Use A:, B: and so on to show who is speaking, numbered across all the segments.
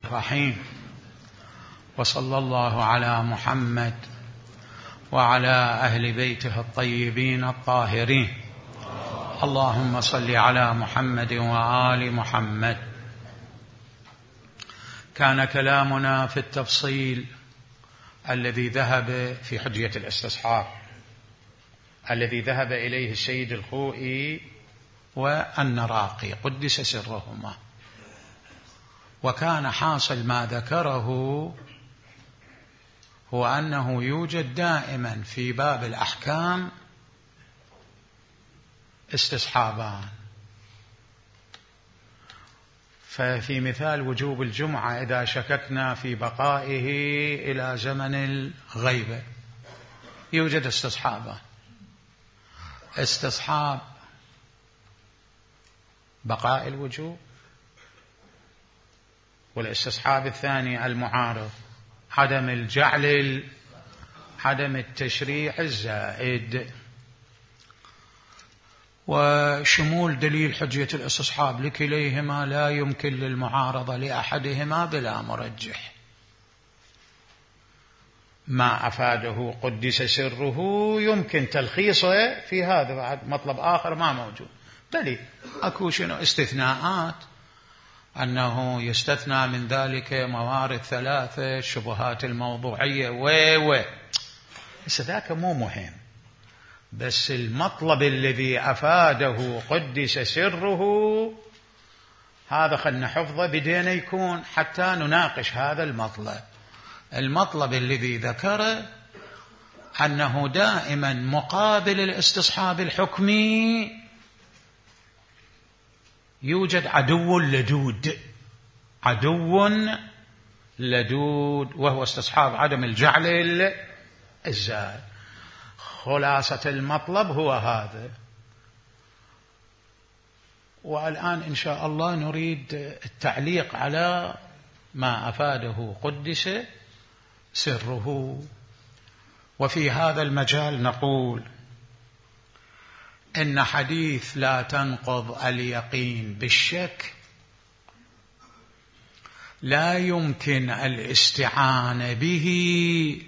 A: الرحيم، وصلى الله على محمد وعلى أهل بيته الطيبين الطاهرين. اللهم صل على محمد وآل محمد. كان كلامنا في التفصيل الذي ذهب في حجية الاستصحاب الذي ذهب إليه السيد الخوئي والنراقي قدس سرهما، وكان حاصل ما ذكره هو أنه يوجد دائما في باب الأحكام استصحابان. ففي مثال وجوب الجمعة إذا شككنا في بقائه إلى زمن الغيبة يوجد استصحابان: استصحاب بقاء الوجوب، والاستصحاب الثاني المعارض عدم التشريع الزائد. وشمول دليل حجية الاستصحاب لكليهما لا يمكن للمعارضة لأحدهما بلا مرجح. ما أفاده قدس سره يمكن تلخيصه في هذا، بعد مطلب آخر ما موجود، بل أكو شنو استثناءات، أنه يستثنى من ذلك موارد ثلاثة، الشبهات الموضوعية بس ذاك مو مهم. بس المطلب الذي أفاده قدس سره هذا خلنا حفظه بدينا يكون حتى نناقش هذا المطلب الذي ذكره أنه دائما مقابل الاستصحاب الحكمي يوجد عدو لدود وهو استصحاب عدم الجعل الزائد. خلاصة المطلب هو هذا. والآن إن شاء الله نريد التعليق على ما أفاده قدس سره. وفي هذا المجال نقول إن حديث لا تنقض اليقين بالشك لا يمكن الاستعانة به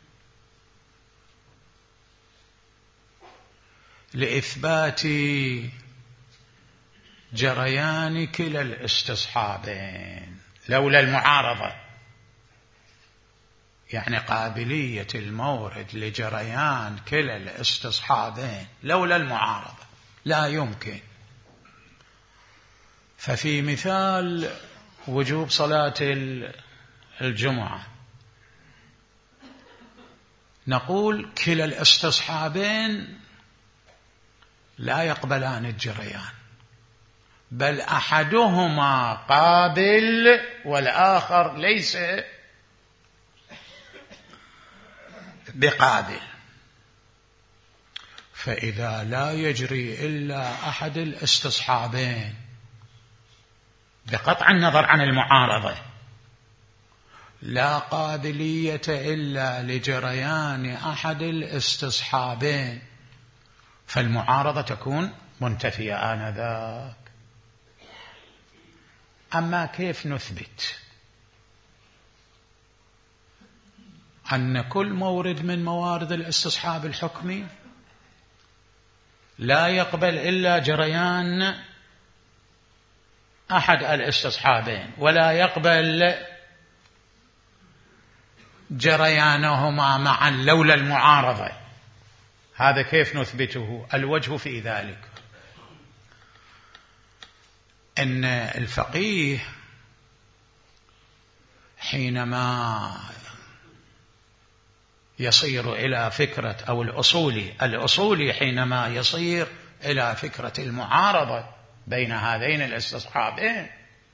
A: لإثبات جريان كلا الاستصحابين لولا المعارضة، يعني قابلية المورد لجريان كلا الاستصحابين لولا المعارضة لا يمكن. ففي مثال وجوب صلاة الجمعة نقول كلا الاستصحابين لا يقبلان الجريان، بل أحدهما قابل والآخر ليس بقابل. فإذا لا يجري إلا أحد الاستصحابين بقطع النظر عن المعارضة، لا قابلية إلا لجريان أحد الاستصحابين، فالمعارضة تكون منتفية آنذاك. أما كيف نثبت أن كل مورد من موارد الاستصحاب الحكمي لا يقبل إلا جريان أحد الاستصحابين ولا يقبل جريانهما معا لولا المعارضة؟ هذا كيف نثبته؟ الوجه في ذلك أن الفقيه حينما يصير إلى فكرة، أو الأصولي حينما يصير إلى فكرة المعارضة بين هذين الاستصحابين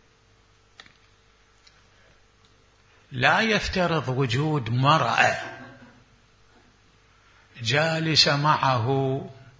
A: لا يفترض وجود مرأة جالسة معه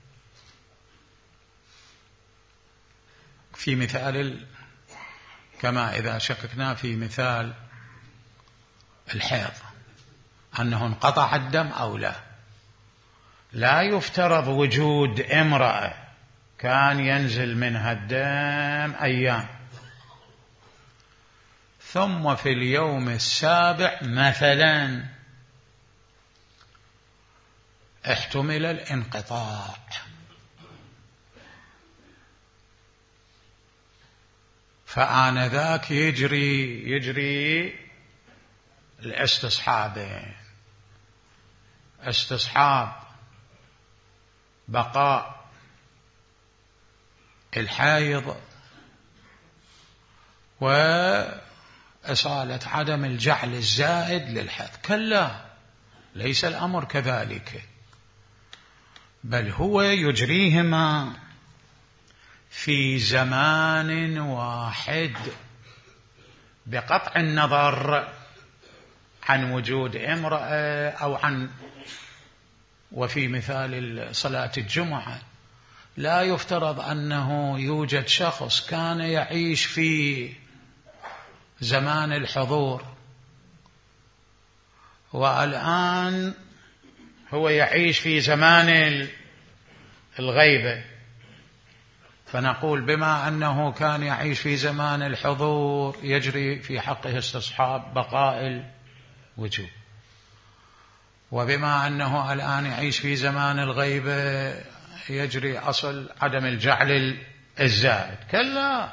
A: في مثال، كما إذا شككنا في مثال الحيض أنه انقطع الدم أو لا يفترض وجود امرأة كان ينزل منها الدم أيام ثم في اليوم السابع مثلا احتمل الانقطاع، فآنذاك يجري الاستصحابين: استصحاب بقاء الحيض وإصالة عدم الجعل الزائد للحيض. كلا، ليس الأمر كذلك، بل هو يجريهما في زمان واحد بقطع النظر عن وجود امرأة أو عن، وفي مثال صلاة الجمعة لا يفترض أنه يوجد شخص كان يعيش في زمان الحضور والآن هو يعيش في زمان الغيبة، فنقول بما أنه كان يعيش في زمان الحضور يجري في حقه استصحاب بقاء الوجوب، وبما أنه الآن يعيش في زمان الغيبة يجري أصل عدم الجعل الزائد. كلا،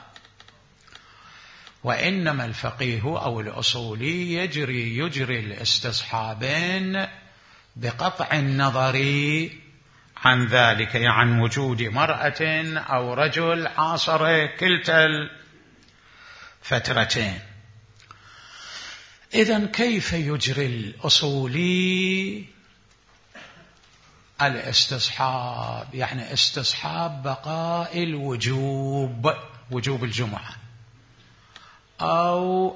A: وإنما الفقيه أو الأصولي يجري الاستصحابين بقطع النظر عن ذلك، يعني عن وجود مرأة أو رجل عاصر كلتا الفترتين. إذن كيف يجري الأصولي الاستصحاب؟ يعني استصحاب بقاء الوجوب، وجوب الجمعة أو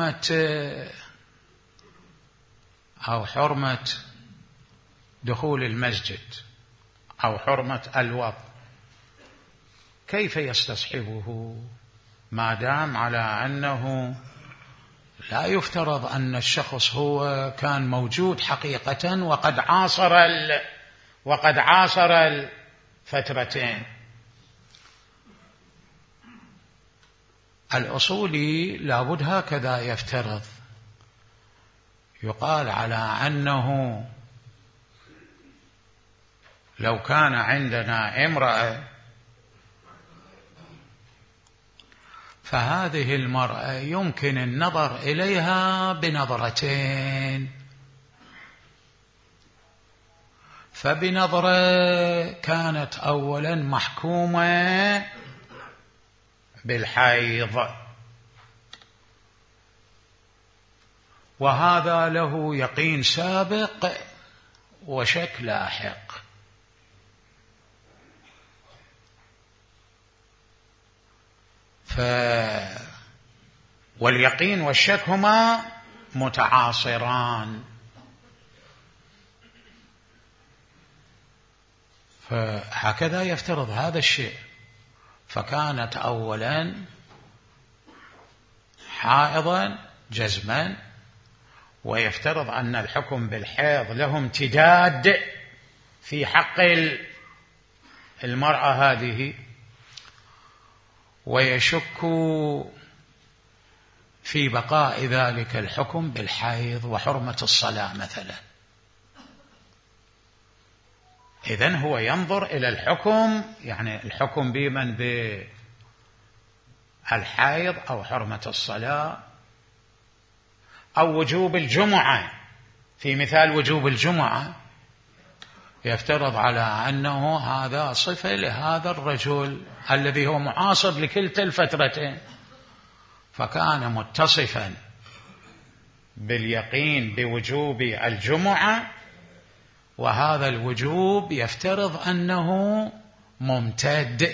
A: حرمة دخول المسجد أو حرمة الوضوء. كيف يستصحبه ما دام على أنه لا يفترض أن الشخص هو كان موجود حقيقة وقد عاصر الفترتين؟ الأصولي لابد هكذا يفترض، يقال على أنه لو كان عندنا امرأة فهذه المرأة يمكن النظر إليها بنظرتين، فبنظرة كانت أولا محكومة بالحيض وهذا له يقين سابق وشك لاحق، واليقين والشك هما متعاصران، فهكذا يفترض هذا الشيء. فكانت أولا حائضا جزما، ويفترض أن الحكم بالحيض له امتداد في حق المرأة هذه، ويشك في بقاء ذلك الحكم بالحيض وحرمة الصلاة مثلا. إذن هو ينظر إلى الحكم، يعني الحكم بمن بالحيض أو حرمة الصلاة أو وجوب الجمعة. في مثال وجوب الجمعة يفترض على أنه هذا صفة لهذا الرجل الذي هو معاصر لكلتا الفترتين، فكان متصفا باليقين بوجوب الجمعة، وهذا الوجوب يفترض أنه ممتد،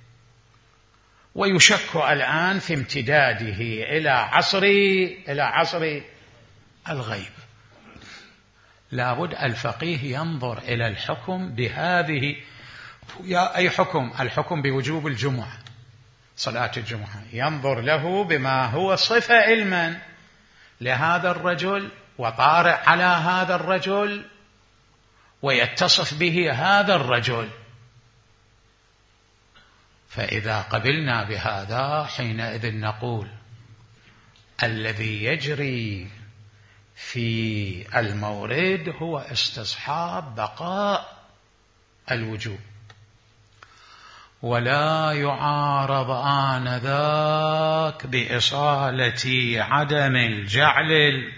A: ويشك الآن في امتداده إلى عصر الغيب. لابد الفقيه ينظر إلى الحكم بهذه، أي حكم؟ الحكم بوجوب الجمعة، صلاة الجمعة، ينظر له بما هو صفة علما لهذا الرجل وطارئ على هذا الرجل ويتصف به هذا الرجل. فإذا قبلنا بهذا حينئذ نقول الذي يجري في المورد هو استصحاب بقاء الوجوب، ولا يعارض آنذاك بإصالة عدم الجعل،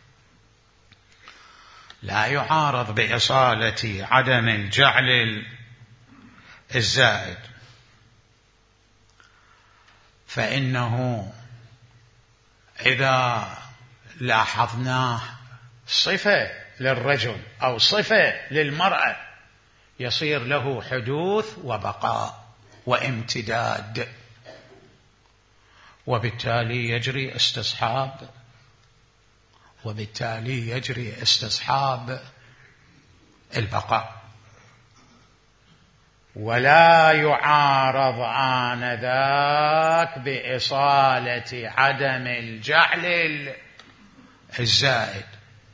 A: لا يعارض بإصالة عدم الجعل الزائد، فإنه إذا لاحظناه صفة للرجل أو صفة للمرأة يصير له حدوث وبقاء وامتداد، وبالتالي يجري استصحاب البقاء، ولا يعارض آنذاك بإصالة عدم الجعل الزائد.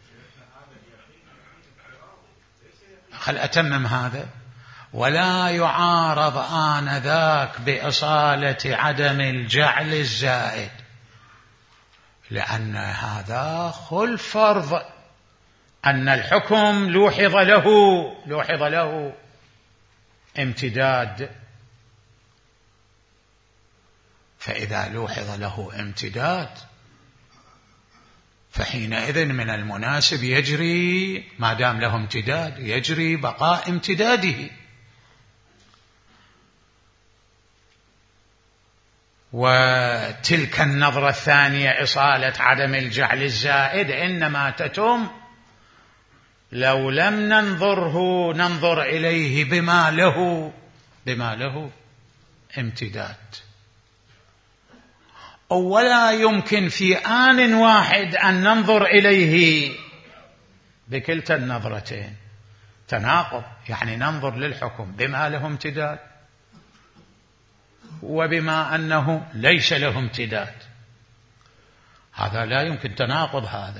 A: خل أتمم هذا. ولا يعارض آنذاك بإصالة عدم الجعل الزائد، لأن هذا خلف فرض أن الحكم لوحظ له امتداد، فإذا لوحظ له امتداد فحينئذ من المناسب يجري، ما دام له امتداد يجري بقاء امتداده. وتلك النظرة الثانية إصالة عدم الجعل الزائد إنما تتم لو لم ننظر إليه بما له امتداد، ولا يمكن في آن واحد أن ننظر إليه بكلتا النظرتين، تناقض، يعني ننظر للحكم بما له امتداد وبما أنه ليس له امتداد، هذا لا يمكن تناقض هذا.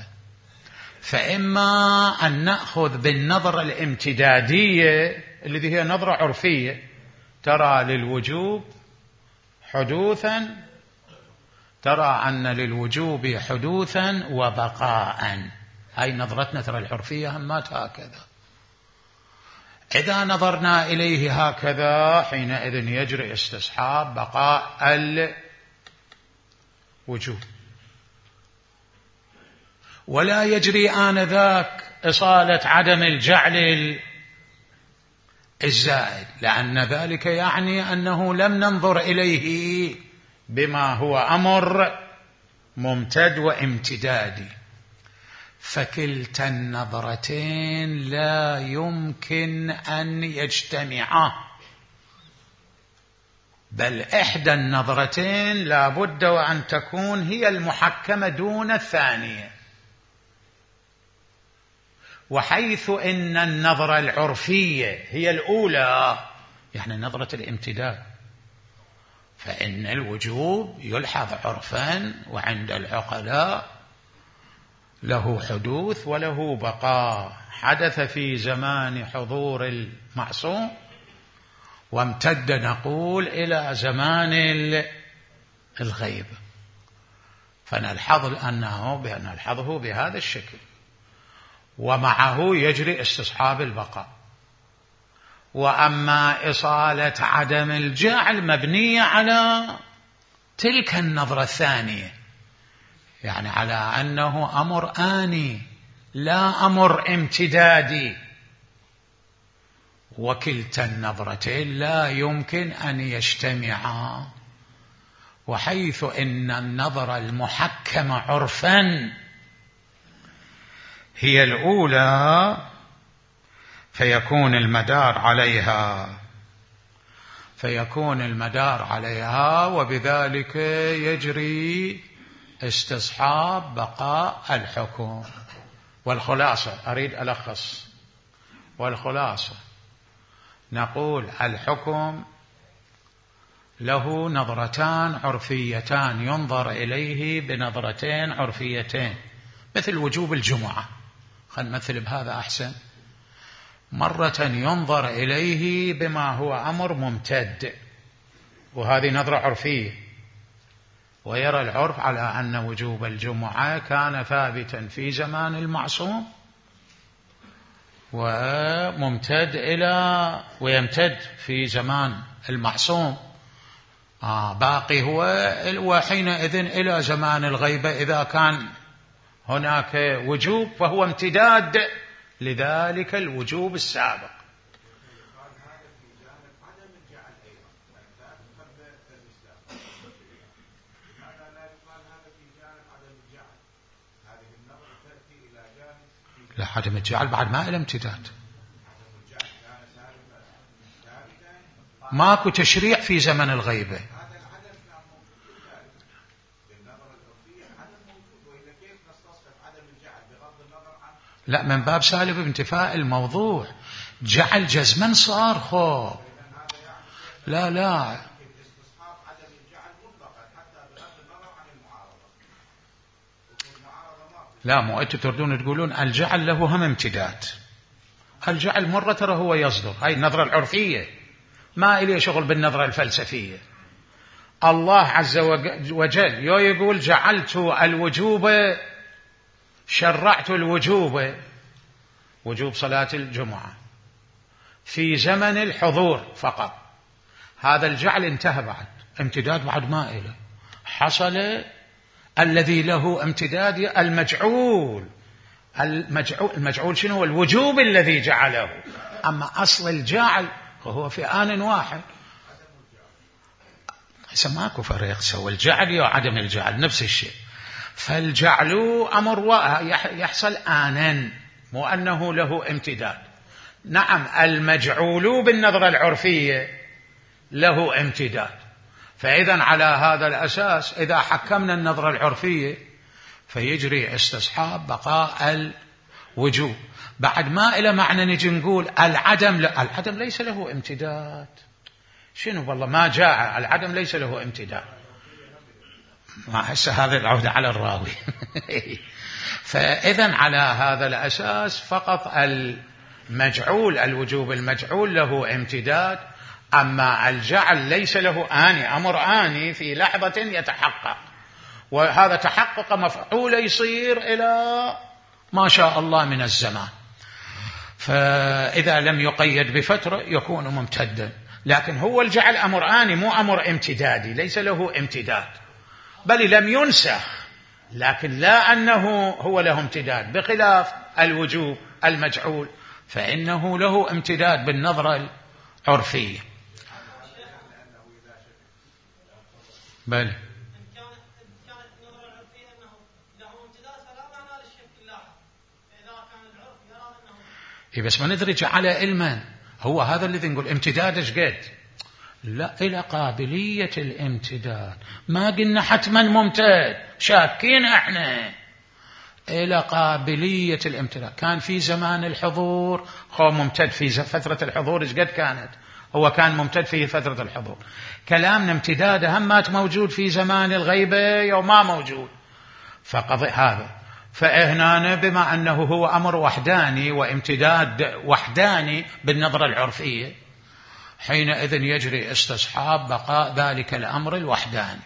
A: فإما أن نأخذ بالنظرة الامتدادية التي هي نظرة عرفية ترى للوجوب حدوثا، ترى أن للوجوب حدوثا وبقاء، هاي نظرتنا ترى العرفية همات هكذا. إذا نظرنا إليه هكذا حينئذ يجري استصحاب بقاء الوجوب، ولا يجري آنذاك إصالة عدم الجعل الزائد، لأن ذلك يعني أنه لم ننظر إليه بما هو أمر ممتد وامتدادي، فكلتا النظرتين لا يمكن أن يجتمعا، بل إحدى النظرتين لا بد وأن تكون هي المحكمة دون الثانية. وحيث إن النظرة العرفية هي الأولى، يعني نظرة الامتداد، فإن الوجوب يلحظ عرفا وعند العقلاء له حدوث وله بقاء، حدث في زمان حضور المعصوم وامتد نقول إلى زمان الغيب، فنلحظه بهذا الشكل، ومعه يجري استصحاب البقاء. وأما إصالة عدم الجعل مبنية على تلك النظرة الثانية، يعني على أنه أمر آني لا أمر امتدادي، وكلتا النظرتين لا يمكن أن يجتمعا. وحيث إن النظرة المحكمة عرفا هي الأولى فيكون المدار عليها وبذلك يجري استصحاب بقاء الحكم. والخلاصة أريد ألخص، والخلاصة نقول الحكم له نظرتان عرفيتان ينظر إليه بنظرتين عرفيتين، مثل وجوب الجمعة، خلينا نمثل بهذا أحسن. مرة ينظر إليه بما هو أمر ممتد، وهذه نظرة عرفية، ويرى العرف على أن وجوب الجمعة كان ثابتا في زمان المعصوم ويمتد في زمان المعصوم، باقي هو وحينئذ إلى زمان الغيبة إذا كان هناك وجوب فهو امتداد لذلك الوجوب السابق. لا، عدم الجعل بعد ما إلى امتداد، ماكو تشريع في زمن الغيبة. لا، من باب سالب انتفاء الموضوع، جعل جزما صار خو. لا لا، مو أنتم تردون تقولون الجعل له هم امتداد. الجعل مرة ترى هو يصدر، هاي النظرة العرفية، ما إليه شغل بالنظرة الفلسفية. الله عز وجل يقول جعلت الوجوب، شرعت الوجوب، وجوب صلاة الجمعة في زمن الحضور فقط. هذا الجعل انتهى، بعد امتداد بعد ما إله حصل الذي له امتداد المجعول شنو هو؟ الوجوب الذي جعله. أما أصل الجعل وهو في آن واحد، ماكو فرق سوى الجعل وعدم الجعل نفس الشيء. فالجعل أمر يحصل آنا، مو أنه له امتداد. نعم، المجعول بالنظرة العرفية له امتداد. فإذا على هذا الأساس إذا حكمنا النظرة العرفية فيجري استصحاب بقاء الوجوب. بعد ما إلى معنى نجي نقول العدم، لا، العدم ليس له امتداد. شنو والله ما جاء العدم ليس له امتداد، ما هسه هذا العودة على الراوي. فإذا على هذا الأساس فقط المجعول، الوجوب المجعول له امتداد. أما الجعل ليس له آني، أمر آني في لحظة يتحقق، وهذا تحقق مفعول يصير إلى ما شاء الله من الزمان. فإذا لم يقيد بفترة يكون ممتدا. لكن هو الجعل أمر آني مو أمر امتدادي، ليس له امتداد، بل لم ينسخ، لكن لا أنه هو له امتداد، بخلاف الوجوب المجعول فإنه له امتداد بالنظرة العرفية. بل بس ما ندرج على علما، هو هذا الذي نقول امتداد ايش قد؟ لا، إلى قابلية الامتداد، ما قلنا حتما ممتد، شاكين احنا. إلى قابلية الامتداد. كان في زمان الحضور هو ممتد، في فترة الحضور ايش قد كانت؟ هو كان ممتد في فترة الحضور. كلامنا امتداد همات موجود في زمان الغيبة يوم ما موجود، فقضي هذا. فهنا بما أنه هو أمر وحداني وامتداد وحداني بالنظرة العرفية، حينئذ يجري استصحاب بقاء ذلك الأمر الوحداني.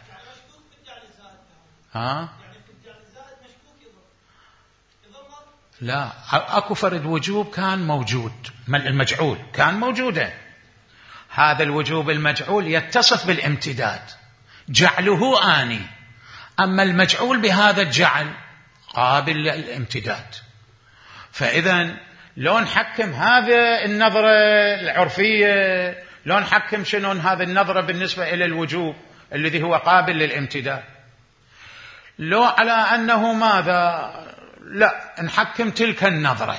A: لا، أكو فرد وجوب كان موجود، المجعول كان موجودا. هذا الوجوب المجعول يتصف بالامتداد، جعله آني. أما المجعول بهذا الجعل قابل للامتداد. فإذا لو نحكم هذا النظرة العرفية، لو نحكم شنو هذا النظرة بالنسبة إلى الوجوب الذي هو قابل للامتداد، لو على أنه ماذا، لا، نحكم تلك النظرة،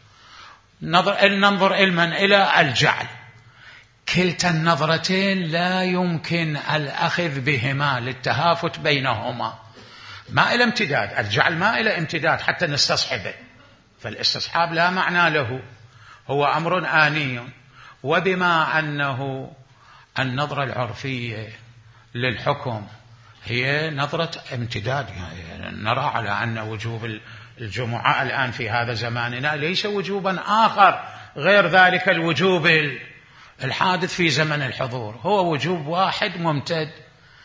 A: ننظر إلى الجعل. كلتا النظرتين لا يمكن الأخذ بهما للتهافت بينهما، ما إلى امتداد، الجعل ما إلى امتداد حتى نستصحبه، فالاستصحاب لا معنى له، هو أمر آني. وبما أنه النظرة العرفية للحكم هي نظرة امتداد، يعني نرى على أن وجوب الجمعة الآن في هذا زماننا ليس وجوبا آخر غير ذلك الوجوب الحادث في زمن الحضور، هو وجوب واحد ممتد.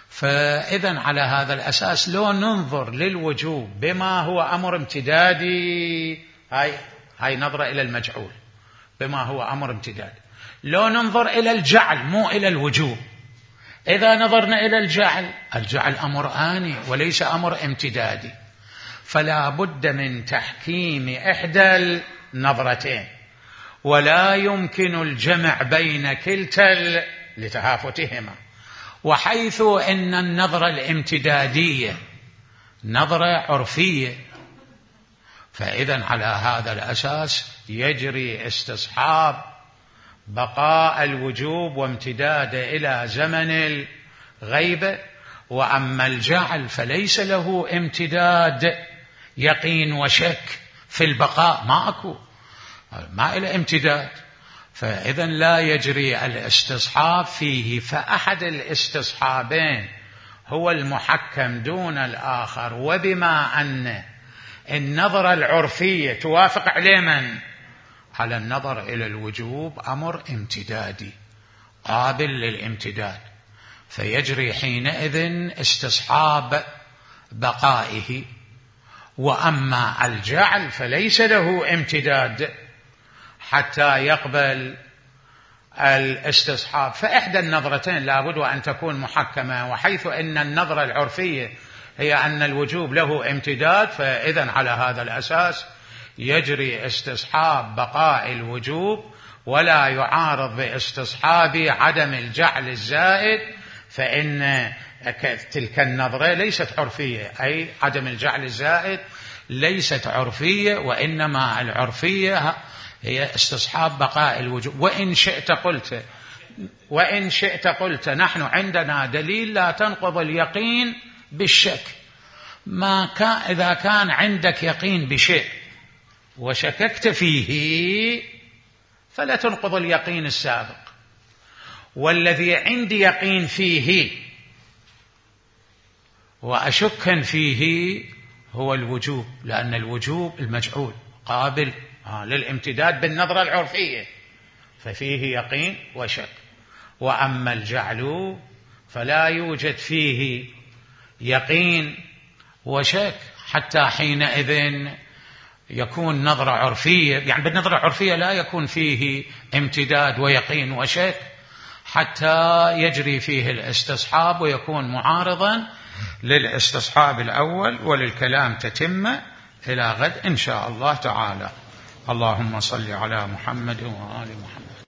A: فإذا على هذا الأساس لو ننظر للوجوب بما هو أمر امتدادي، هاي نظرة إلى المجعول بما هو أمر امتدادي. لو ننظر إلى الجعل مو إلى الوجوب، إذا نظرنا إلى الجعل أمر آني وليس أمر امتدادي، فلا بد من تحكيم إحدى النظرتين، ولا يمكن الجمع بين كلتا لتهافتهما. وحيث إن النظرة الامتدادية نظرة عرفية، فإذا على هذا الأساس يجري استصحاب بقاء الوجوب وامتداده إلى زمن الغيبة. وأما الجعل فليس له امتداد يقين وشك في البقاء، ما إلى امتداد، فإذا لا يجري الاستصحاب فيه. فأحد الاستصحابين هو المحكم دون الآخر. وبما أن النظرة العرفية توافق عليه من؟ على النظر إلى الوجوب أمر امتدادي قابل للامتداد، فيجري حينئذ استصحاب بقائه. وأما الجعل فليس له امتداد حتى يقبل الاستصحاب. فإحدى النظرتين لابد أن تكون محكمة، وحيث أن النظرة العرفية هي أن الوجوب له امتداد، فإذا على هذا الأساس يجري استصحاب بقاء الوجوب ولا يعارض باستصحاب عدم الجعل الزائد، فإن تلك النظرة ليست عرفية، أي عدم الجعل الزائد ليست عرفية، وإنما العرفية هي استصحاب بقاء الوجوب. وإن شئت قلت نحن عندنا دليل لا تنقض اليقين بالشك. إذا كان عندك يقين بشيء وشككت فيه فلا تنقض اليقين السابق. والذي عندي يقين فيه وأشك فيه هو الوجوب، لأن الوجوب المجعول قابل للامتداد بالنظرة العرفية، ففيه يقين وشك. وأما الجعل فلا يوجد فيه يقين وشك حتى حينئذ يكون نظرة عرفية، يعني بالنظرة العرفية لا يكون فيه امتداد ويقين وشك حتى يجري فيه الاستصحاب ويكون معارضا للاستصحاب الأول. وللكلام تتمة إلى غد إن شاء الله تعالى. اللهم صل على محمد وآل محمد.